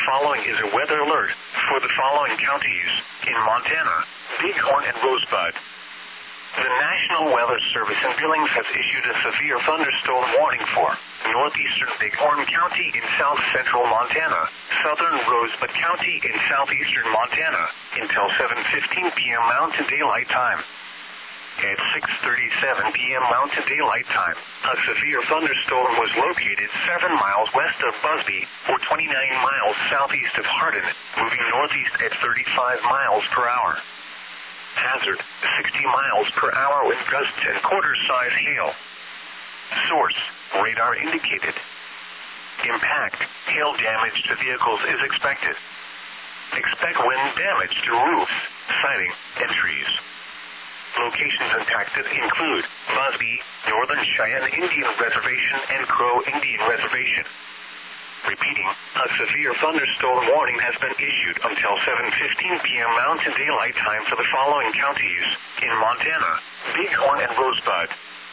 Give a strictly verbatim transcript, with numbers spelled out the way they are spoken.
following is a weather alert for the following counties in Montana: Bighorn and Rosebud. The National Weather Service in Billings has issued a severe thunderstorm warning for northeastern Bighorn County in south central Montana, southern Rosebud County in southeastern Montana, until seven fifteen p.m. Mountain Daylight Time. At six thirty-seven p.m. Mountain Daylight Time, a severe thunderstorm was located seven miles west of Busby, or twenty-nine miles southeast of Hardin, moving northeast at thirty-five miles per hour. Hazard, sixty miles per hour with gusts and quarter-size hail. Source, radar indicated. Impact, hail damage to vehicles is expected. Expect wind damage to roofs, siding, and trees. Locations impacted include Busby, Northern Cheyenne Indian Reservation, and Crow Indian Reservation. Repeating, a severe thunderstorm warning has been issued until seven fifteen p.m. Mountain Daylight Time for the following counties in Montana: Bighorn and Rosebud.